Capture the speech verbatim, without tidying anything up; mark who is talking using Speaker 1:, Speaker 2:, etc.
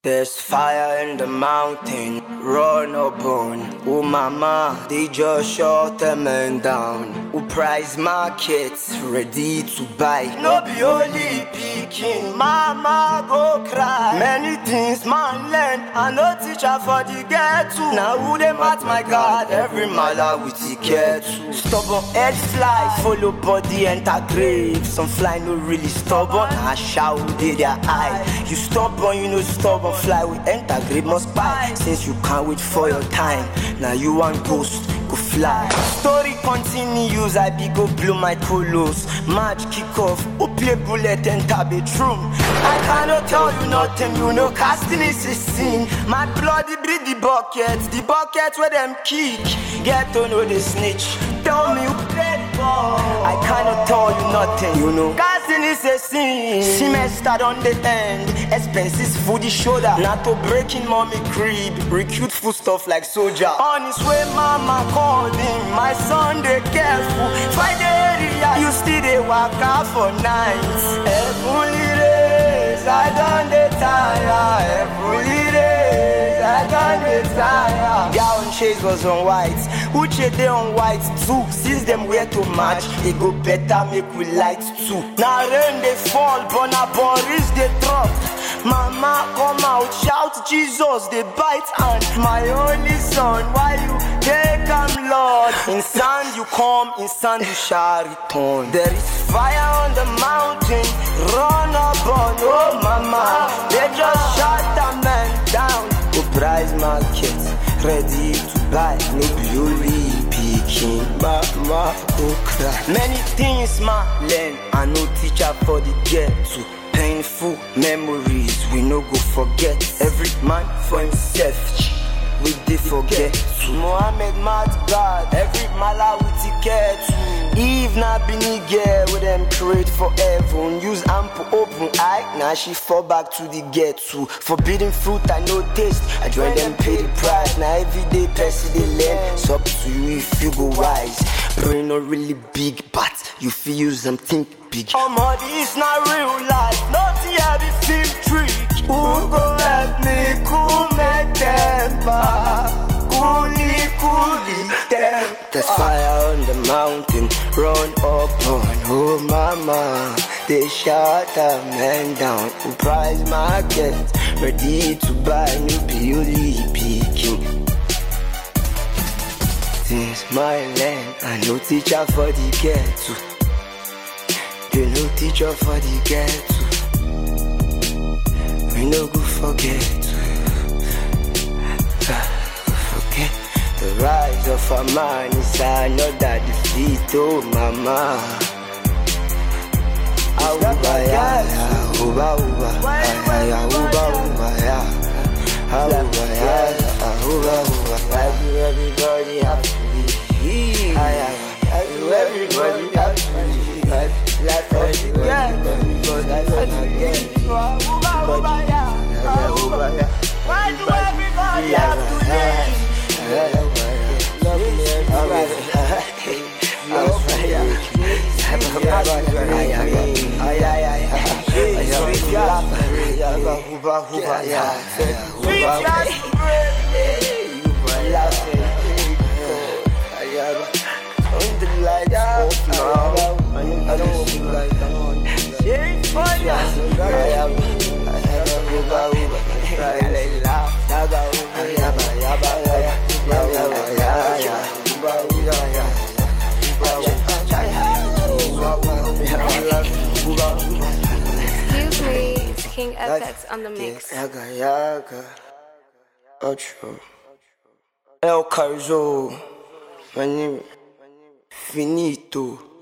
Speaker 1: There's fire in the mountain, run or burn. Oh mama, they just shut them man down. Who price markets ready to buy? No be only picking, mama go cry. Many things man learn, I no teacher for the get to. Now who them at my God, every mala with the get to. Stubborn head fly, follow body enter grave. Some fly no really stubborn, I shout they their eye. You stubborn, you know stubborn. Fly we enter grave must buy. Since you can't wait for your time, now you want ghost, go fly. Story continues, I be go blow my colos. Match kick off, who play bullet enter bedroom. I cannot tell you nothing, you know casting is a sin. My bloody breed the bucket, the bucket where them kick. Get to know the snitch, tell me who played ball. I cannot tell you nothing, you know casting is a sin. Semester on the end, expenses for the shoulder. Not to breaking mommy crib, recruit food stuff like soldier. On his way mama called him, my son they careful. Find the area, you still they walk out for nights. Every days, I done the tire. Every days, I done the tire. Gown shades was on white, Uche they on white too. Since them wear to match, it go better make we light too. Now rain they fall, but now Boris they drop. Mama come out, shout Jesus, they bite and my only son, why you take am Lord? In sand you come, in sand you shall return. There is fire on the mountain, run up on, oh mama. They just shut a man down. Go price market, ready to buy, no beauty picking. Mama go cry. Many things man learn, I no teacher for the get to. Painful memories we no go forget. Every man for himself, we did forget to. Mohammed mad God, every mala we ticket to. Eve na binige with them create forever. Use ample open eye, now she fall back to the get to. Forbidden fruit I no taste, I join them pay the price. Now every day person they learn, it's up to you if you go wise. Brain not really big, but you feel use them think big. Oh mother, it's not real life, not here the film trick. Who go help me cool my temper? Coolie, coolie temper. There's fire on the mountain, run up on, oh mama. They shot a man down, who price market, ready to buy new beauty picking. Since my land, I no teacher for the get to. You no teacher for the get to. We no go forget to. Forget the rise of a man is another defeat, oh mama. Auba ya, uba uba, ya uba uba ya, auba ya, uba uba. Why do everybody have to be here? Why do everybody have to be here? Like us, yeah. Why do everybody have to live? I don't like that. It's fun.
Speaker 2: Excuse me, it's King F X on the mix.
Speaker 1: Yaga, yaga. Ocho. El Carzo. My name. Finito.